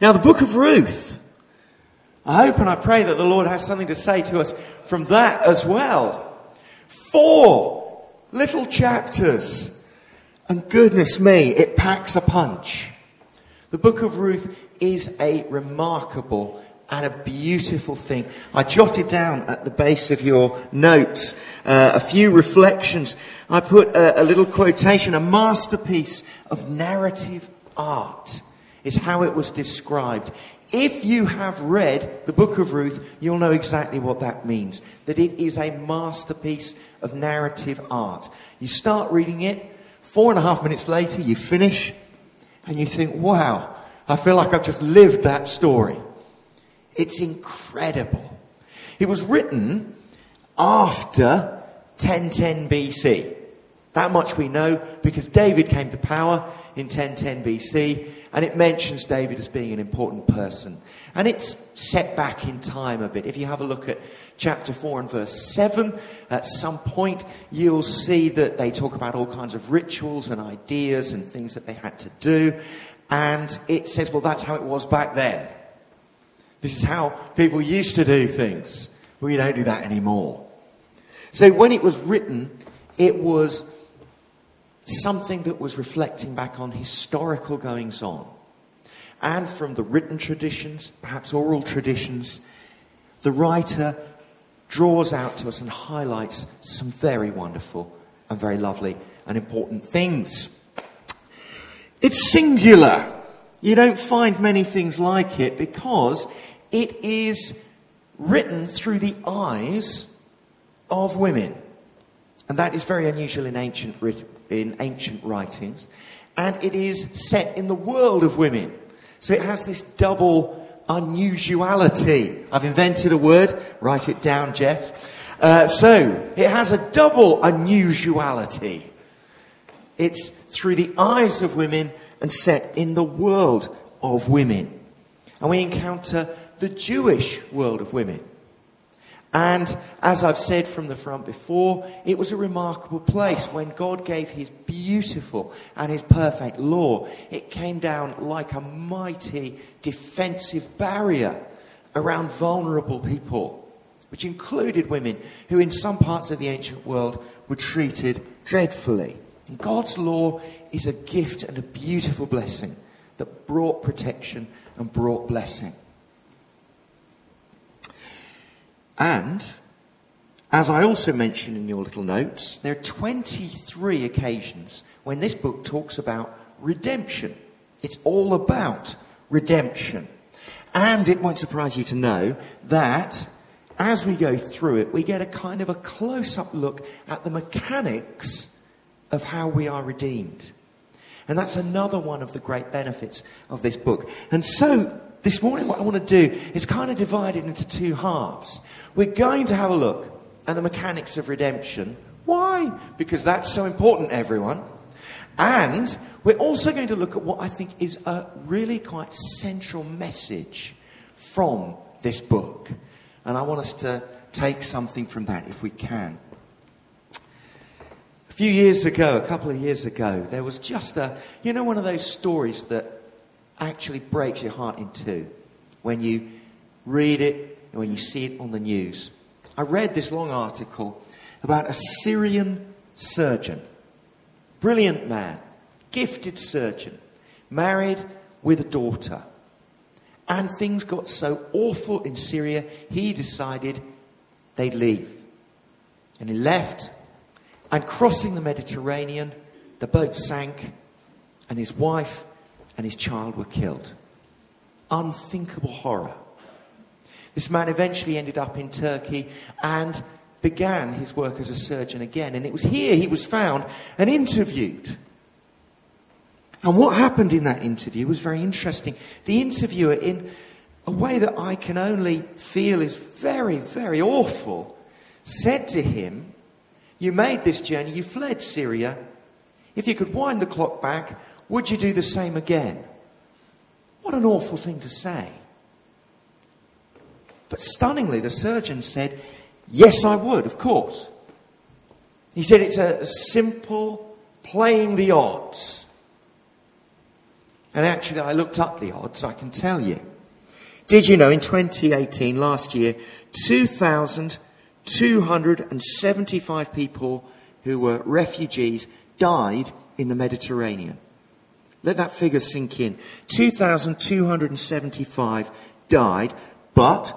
Now, the book of Ruth, I hope and I pray that the Lord has something to say to us from that as well. 4 little chapters. And goodness me, it packs a punch. The book of Ruth is a remarkable and a beautiful thing. I jotted down at the base of your notes a few reflections. I put a little quotation, a masterpiece of narrative art is how it was described. If you have read the book of Ruth, you'll know exactly what that means. That it is a masterpiece of narrative art. You start reading it, 4.5 minutes later you finish, and you think, wow, I feel like I've just lived that story. It's incredible. It was written after 1010 BC. That much we know because David came to power in 1010 BC, and it mentions David as being an important person. And it's set back in time a bit. If you have a look at chapter 4 and verse 7, at some point you'll see that they talk about all kinds of rituals and ideas and things that they had to do. And it says, well, that's how it was back then. This is how people used to do things. We don't do that anymore. So when it was written, it was something that was reflecting back on historical goings on. And from the written traditions, perhaps oral traditions, the writer draws out to us and highlights some very wonderful and very lovely and important things. It's singular. You don't find many things like it because it is written through the eyes of women. And that is very unusual in ancient writings. And it is set in the world of women. So it has this double unusuality. I've invented a word. Write it down, Jeff. So it has a double unusuality. It's through the eyes of women and set in the world of women. And we encounter the Jewish world of women. And as I've said from the front before, it was a remarkable place when God gave his beautiful and his perfect law. It came down like a mighty defensive barrier around vulnerable people, which included women who in some parts of the ancient world were treated dreadfully. And God's law is a gift and a beautiful blessing that brought protection and brought blessing. And, as I also mentioned in your little notes, there are 23 occasions when this book talks about redemption. It's all about redemption. And it won't surprise you to know that as we go through it, we get a kind of a close-up look at the mechanics of how we are redeemed. And that's another one of the great benefits of this book. And so, this morning what I want to do is kind of divide it into 2 halves. We're going to have a look at the mechanics of redemption. Why? Because that's so important, everyone. And we're also going to look at what I think is a really quite central message from this book. And I want us to take something from that if we can. A few years ago, a couple of years ago, there was just one of those stories that actually breaks your heart in two when you read it and when you see it on the news. I read this long article about a Syrian surgeon, brilliant man, gifted surgeon, married with a daughter. And things got so awful in Syria, he decided they'd leave. And he left, and crossing the Mediterranean, the boat sank, and his wife and his child were killed. Unthinkable horror. This man eventually ended up in Turkey and began his work as a surgeon again. And it was here he was found and interviewed. And what happened in that interview was very interesting. The interviewer, in a way that I can only feel is very, very awful, said to him, "You made this journey, you fled Syria. If you could wind the clock back, would you do the same again?" What an awful thing to say. But stunningly, the surgeon said, "Yes, I would, of course." He said it's a simple playing the odds. And actually, I looked up the odds, I can tell you. Did you know in 2018, last year, 2,275 people who were refugees died in the Mediterranean? Let that figure sink in. 2,275 died, but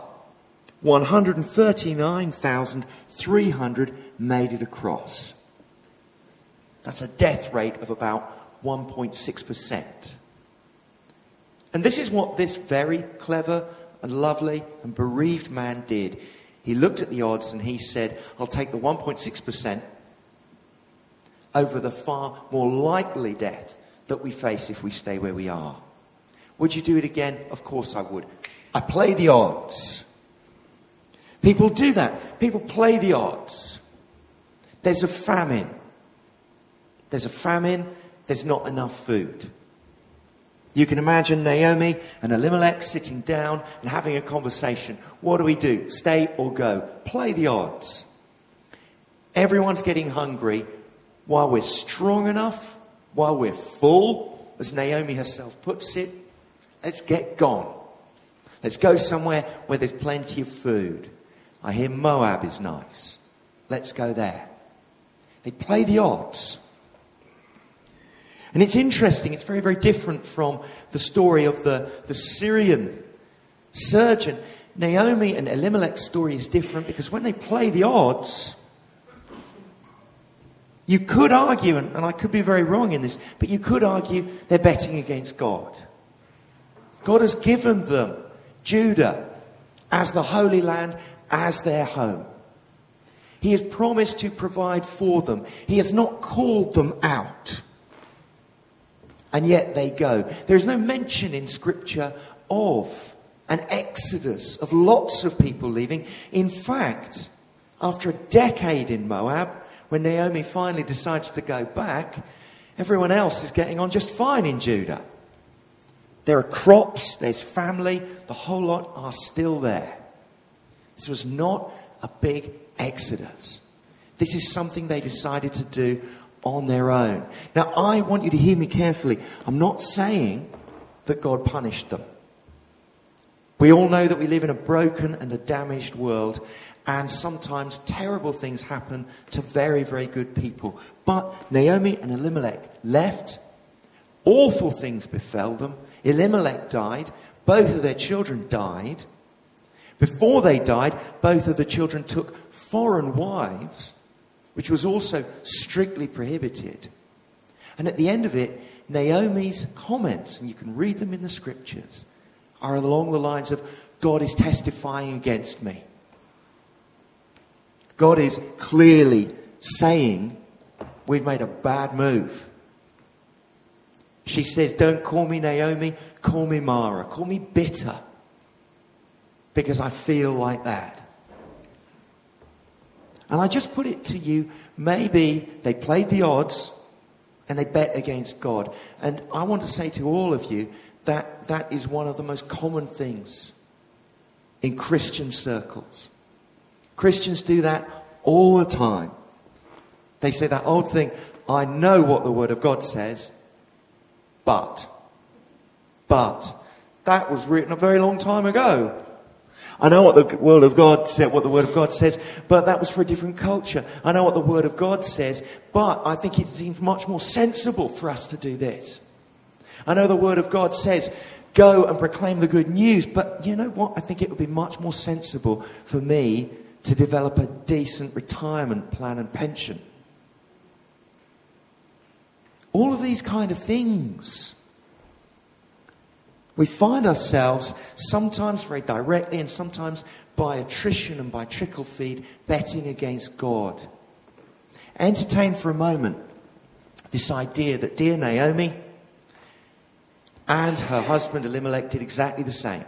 139,300 made it across. That's a death rate of about 1.6%. And this is what this very clever and lovely and bereaved man did. He looked at the odds and he said, I'll take the 1.6% over the far more likely death that we face if we stay where we are. Would you do it again? Of course I would. I play the odds. People do that. People play the odds. There's a famine. There's not enough food. You can imagine Naomi and Elimelech sitting down and having a conversation. What do? Stay or go? Play the odds. Everyone's getting hungry while we're strong enough, while we're full, as Naomi herself puts it. Let's get gone. Let's go somewhere where there's plenty of food. I hear Moab is nice. Let's go there. They play the odds. And it's interesting, it's very, very different from the story of the Syrian surgeon. Naomi and Elimelech's story is different because when they play the odds, you could argue, and I could be very wrong in this, but you could argue they're betting against God. God has given them Judah as the Holy Land, as their home. He has promised to provide for them. He has not called them out. And yet they go. There is no mention in Scripture of an exodus of lots of people leaving. In fact, after a decade in Moab, when Naomi finally decides to go back, everyone else is getting on just fine in Judah. There are crops, there's family, the whole lot are still there. This was not a big exodus. This is something they decided to do on their own. Now, I want you to hear me carefully. I'm not saying that God punished them. We all know that we live in a broken and a damaged world, and sometimes terrible things happen to very, very good people. But Naomi and Elimelech left. Awful things befell them. Elimelech died. Both of their children died. Before they died, both of the children took foreign wives, which was also strictly prohibited. And at the end of it, Naomi's comments, and you can read them in the Scriptures, are along the lines of, God is testifying against me. God is clearly saying, we've made a bad move. She says, don't call me Naomi, call me Mara, call me bitter, because I feel like that. And I just put it to you, maybe they played the odds and they bet against God. And I want to say to all of you that that is one of the most common things in Christian circles. Christians do that all the time. They say that old thing, I know what the Word of God says, but that was written a very long time ago. I know what the Word of God said, but that was for a different culture. I know what the Word of God says, but I think it seems much more sensible for us to do this. I know the Word of God says, go and proclaim the good news, but you know what? I think it would be much more sensible for me to develop a decent retirement plan and pension. All of these kind of things. We find ourselves sometimes very directly and sometimes by attrition and by trickle feed betting against God. Entertain for a moment this idea that dear Naomi and her husband Elimelech did exactly the same.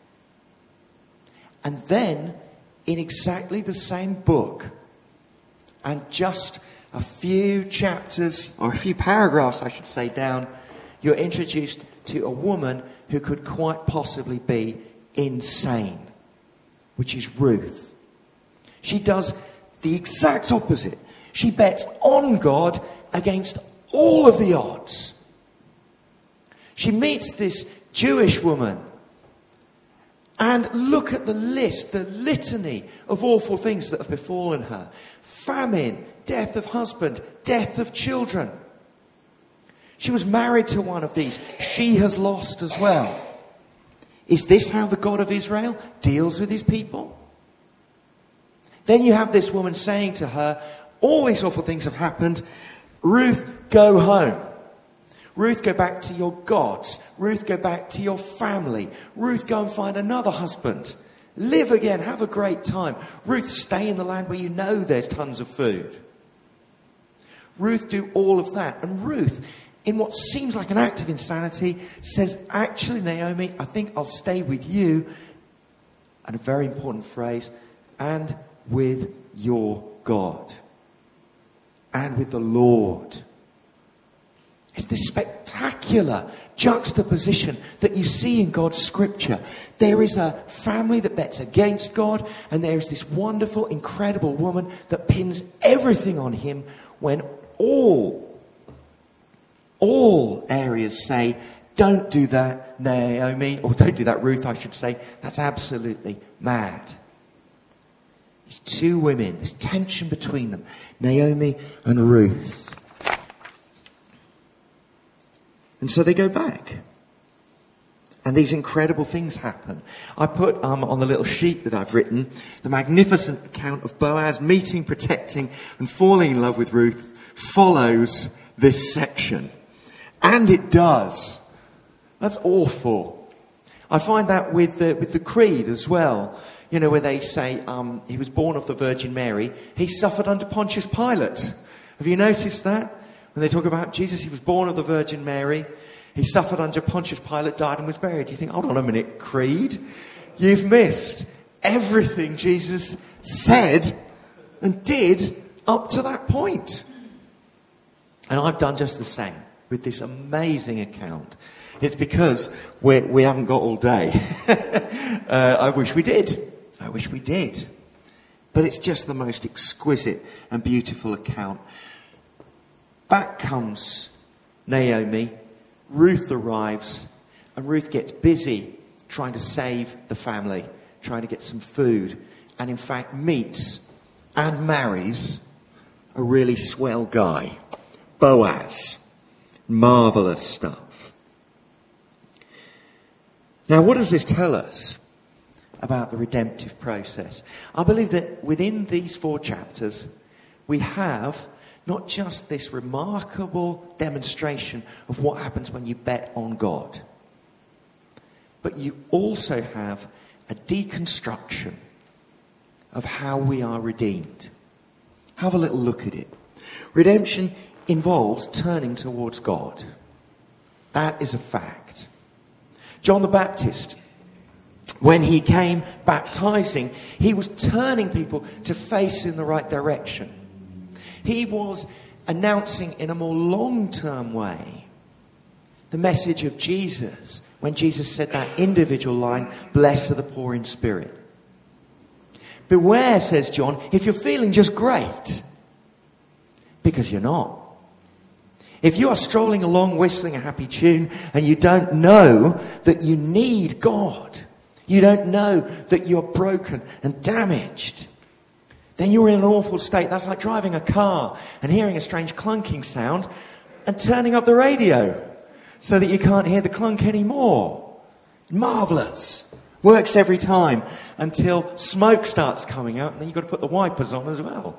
And then in exactly the same book and just a few chapters, or a few paragraphs I should say, down, you're introduced to a woman who could quite possibly be insane, which is Ruth. She does the exact opposite. She bets on God against all of the odds. She meets this Jewish woman. And look at the list, the litany of awful things that have befallen her. Famine, death of husband, death of children. She was married to one of these. She has lost as well. Is this how the God of Israel deals with his people? Then you have this woman saying to her, all these awful things have happened. Ruth, go home. Ruth, go back to your gods. Ruth, go back to your family. Ruth, go and find another husband. Live again. Have a great time. Ruth, stay in the land where you know there's tons of food. Ruth, do all of that. And Ruth, in what seems like an act of insanity, says, actually, Naomi, I think I'll stay with you. And a very important phrase, and with your God. And with the Lord. It's this spectacular juxtaposition that you see in God's scripture. There is a family that bets against God, and there is this wonderful, incredible woman that pins everything on him when all areas say, don't do that, Naomi, or don't do that, Ruth, I should say. That's absolutely mad. These two women, this tension between them, Naomi and Ruth. And so they go back. And these incredible things happen. I put on the little sheet that I've written, the magnificent account of Boaz meeting, protecting, and falling in love with Ruth follows this section. And it does. That's awful. I find that with the creed as well. You know, where they say he was born of the Virgin Mary. He suffered under Pontius Pilate. Have you noticed that? When they talk about Jesus, he was born of the Virgin Mary. He suffered under Pontius Pilate, died and was buried. You think, hold on a minute, creed? You've missed everything Jesus said and did up to that point. And I've done just the same with this amazing account. It's because we haven't got all day. I wish we did. But it's just the most exquisite and beautiful account. Back comes Naomi. Ruth arrives, and Ruth gets busy trying to save the family, trying to get some food, and in fact meets and marries a really swell guy, Boaz. Marvellous stuff. Now, what does this tell us about the redemptive process? I believe that within these 4 chapters, we have not just this remarkable demonstration of what happens when you bet on God, but you also have a deconstruction of how we are redeemed. Have a little look at it. Redemption involves turning towards God. That is a fact. John the Baptist, when he came baptizing, he was turning people to face in the right direction. He was announcing in a more long-term way the message of Jesus when Jesus said that individual line, blessed are the poor in spirit. Beware, says John, if you're feeling just great, because you're not. If you are strolling along whistling a happy tune and you don't know that you need God, you don't know that you're broken and damaged, then you're in an awful state. That's like driving a car and hearing a strange clunking sound and turning up the radio so that you can't hear the clunk anymore. Marvellous. Works every time until smoke starts coming out, and then you've got to put the wipers on as well.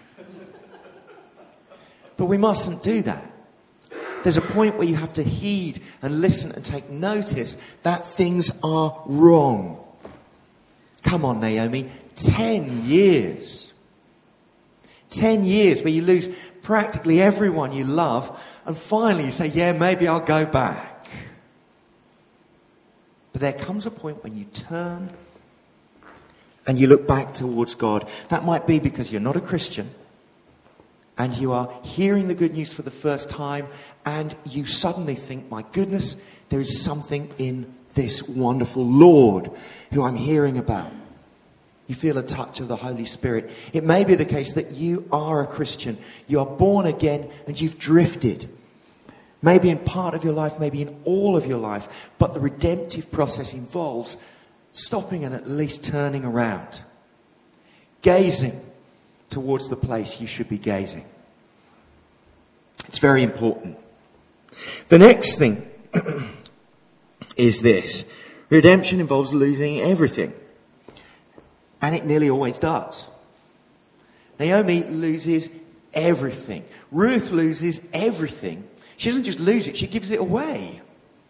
But we mustn't do that. There's a point where you have to heed and listen and take notice that things are wrong. Come on, Naomi. 10 years. 10 years where you lose practically everyone you love, and finally you say, yeah, maybe I'll go back. But there comes a point when you turn and you look back towards God. That might be because you're not a Christian and you are hearing the good news for the first time, and you suddenly think, my goodness, there is something in this wonderful Lord who I'm hearing about. You feel a touch of the Holy Spirit. It may be the case that you are a Christian. You are born again and you've drifted. Maybe in part of your life, maybe in all of your life. But the redemptive process involves stopping and at least turning around. Gazing towards the place you should be gazing. It's very important. The next thing is this. Redemption involves losing everything. And it nearly always does. Naomi loses everything. Ruth loses everything. She doesn't just lose it, she gives it away.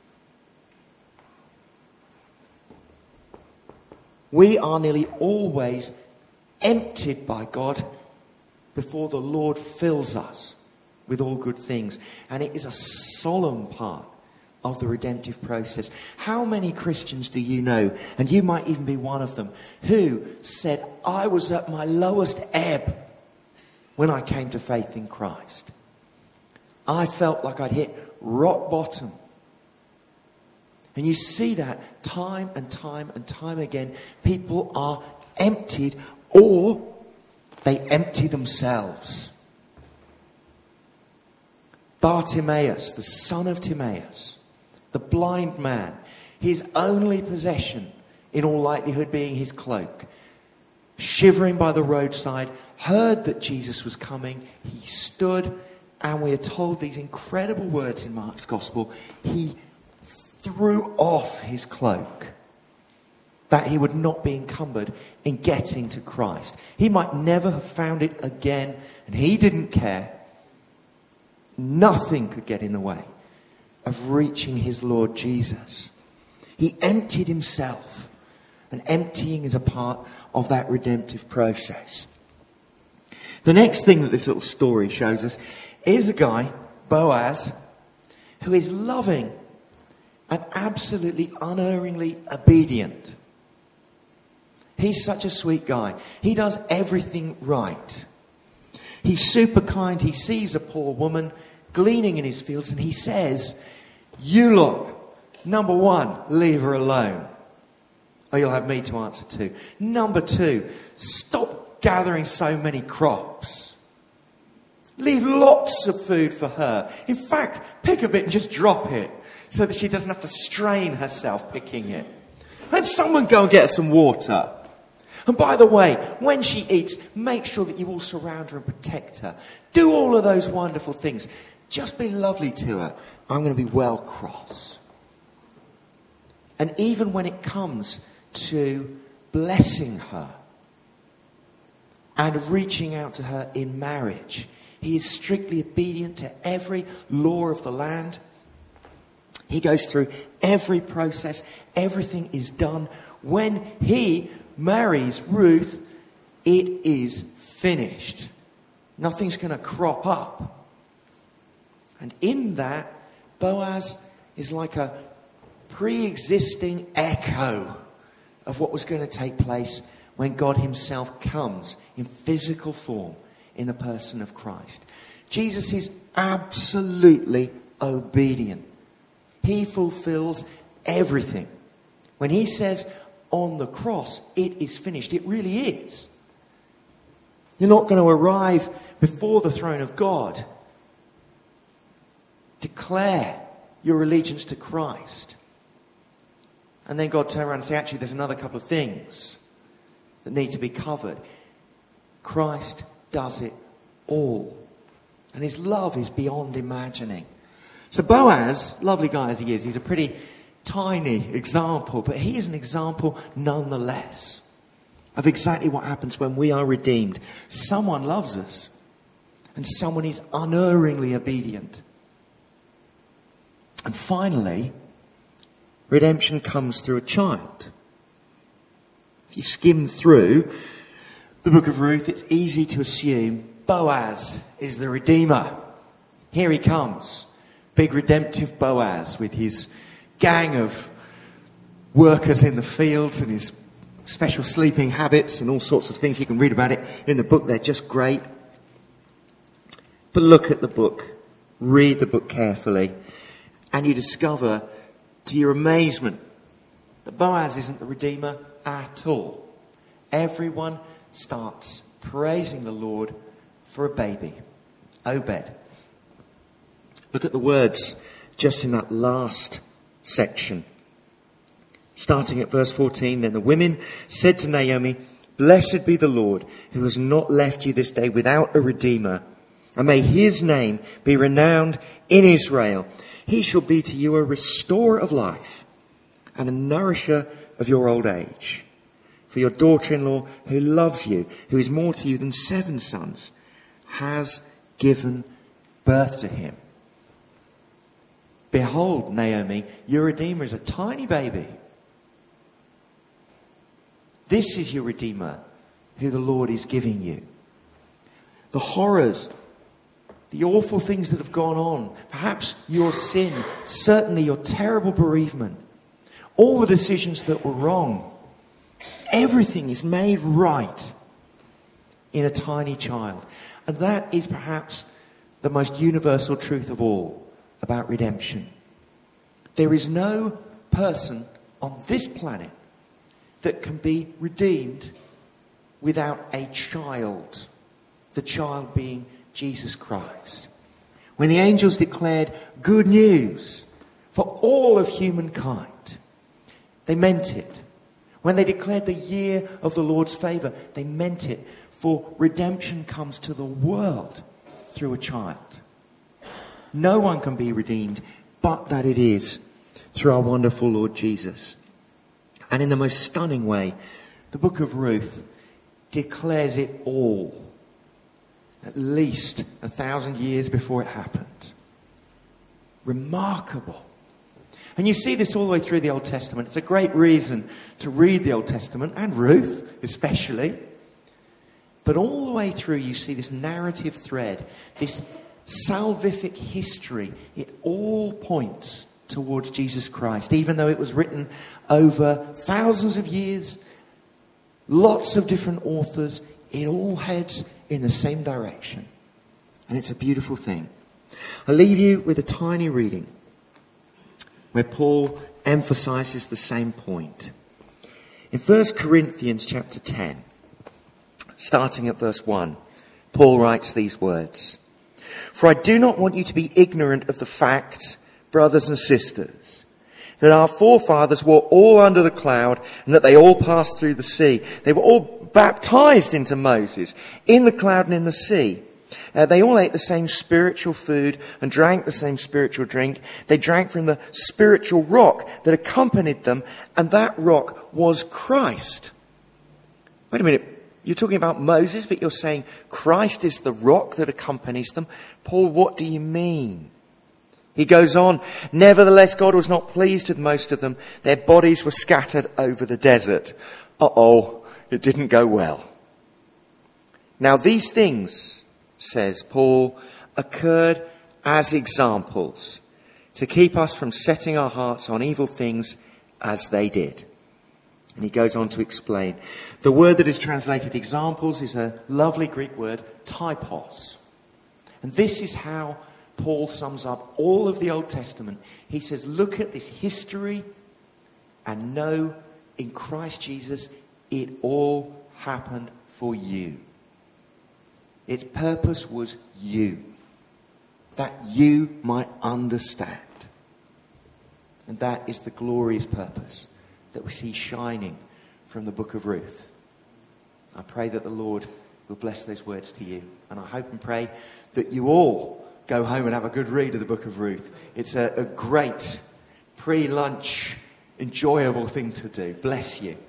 We are nearly always emptied by God before the Lord fills us with all good things. And it is a solemn part of the redemptive process. How many Christians do you know, and you might even be one of them, who said, I was at my lowest ebb when I came to faith in Christ. I felt like I'd hit rock bottom. And you see that time and time and time again. People are emptied, or they empty themselves. Bartimaeus, the son of Timaeus, the blind man, his only possession, in all likelihood, being his cloak, shivering by the roadside, heard that Jesus was coming. He stood, and we are told these incredible words in Mark's Gospel. He threw off his cloak, that he would not be encumbered in getting to Christ. He might never have found it again, and he didn't care. Nothing could get in the way of reaching his Lord Jesus. He emptied himself, and emptying is a part of that redemptive process. The next thing that this little story shows us is a guy, Boaz, who is loving and absolutely unerringly obedient. He's such a sweet guy. He does everything right. He's super kind. He sees a poor woman gleaning in his fields and he says, you lot, number one, leave her alone, or you'll have me to answer to. Number two, stop gathering so many crops. Leave lots of food for her. In fact, pick a bit and just drop it so that she doesn't have to strain herself picking it. And someone go and get her some water. And by the way, when she eats, make sure that you all surround her and protect her. Do all of those wonderful things. Just be lovely to her. I'm going to be well cross. And even when it comes to blessing her and reaching out to her in marriage, he is strictly obedient to every law of the land. He goes through every process. Everything is done. When he marries Ruth, it is finished. Nothing's going to crop up. And in that, Boaz is like a pre-existing echo of what was going to take place when God himself comes in physical form in the person of Christ. Jesus is absolutely obedient. He fulfills everything. When he says on the cross, it is finished, it really is. You're not going to arrive before the throne of God, declare your allegiance to Christ, and then God turn around and say, actually, there's another couple of things that need to be covered. Christ does it all. And his love is beyond imagining. So Boaz, lovely guy as he is, he's a pretty tiny example, but he is an example nonetheless of exactly what happens when we are redeemed. Someone loves us, and someone is unerringly obedient. And finally, redemption comes through a child. If you skim through the book of Ruth, it's easy to assume Boaz is the Redeemer. Here he comes, big redemptive Boaz with his gang of workers in the fields and his special sleeping habits and all sorts of things. You can read about it in the book. They're just great. But look at the book. Read the book carefully. And you discover, to your amazement, that Boaz isn't the Redeemer at all. Everyone starts praising the Lord for a baby, Obed. Look at the words just in that last section. Starting at verse 14, then the women said to Naomi, "Blessed be the Lord, who has not left you this day without a redeemer. And may his name be renowned in Israel. He shall be to you a restorer of life and a nourisher of your old age. For your daughter-in-law, who loves you, who is more to you than 7 sons, has given birth to him." Behold, Naomi, your Redeemer is a tiny baby. This is your Redeemer, who the Lord is giving you. The horrors, the awful things that have gone on, perhaps your sin, certainly your terrible bereavement, all the decisions that were wrong, everything is made right in a tiny child. And that is perhaps the most universal truth of all about redemption. There is no person on this planet that can be redeemed without a child. The child being Jesus Christ. When the angels declared good news for all of humankind, they meant it. When they declared the year of the Lord's favour, they meant it. For redemption comes to the world through a child. No one can be redeemed but that it is through our wonderful Lord Jesus. And in the most stunning way, the book of Ruth declares it all. At least 1,000 years before it happened. Remarkable. And you see this all the way through the Old Testament. It's a great reason to read the Old Testament, and Ruth especially. But all the way through you see this narrative thread, this salvific history. It all points towards Jesus Christ, even though it was written over thousands of years, lots of different authors. It all heads in the same direction. And it's a beautiful thing. I'll leave you with a tiny reading where Paul emphasizes the same point. In 1 Corinthians chapter 10, starting at verse 1, Paul writes these words. "For I do not want you to be ignorant of the fact, brothers and sisters, that our forefathers were all under the cloud and that they all passed through the sea. They were all baptized into Moses in the cloud and in the sea. They all ate the same spiritual food and drank the same spiritual drink. They drank from the spiritual rock that accompanied them, and that rock was Christ." Wait a minute. You're talking about Moses, but you're saying Christ is the rock that accompanies them. Paul, what do you mean? He goes on, "Nevertheless, God was not pleased with most of them. Their bodies were scattered over the desert." It didn't go well. "Now these things," says Paul, "occurred as examples to keep us from setting our hearts on evil things as they did." And he goes on to explain. The word that is translated examples is a lovely Greek word, typos. And this is how Paul sums up all of the Old Testament. He says, look at this history and know in Christ Jesus it all happened for you. Its purpose was you. That you might understand. And that is the glorious purpose that we see shining from the book of Ruth. I pray that the Lord will bless those words to you. And I hope and pray that you all go home and have a good read of the book of Ruth. It's a great pre-lunch, enjoyable thing to do. Bless you.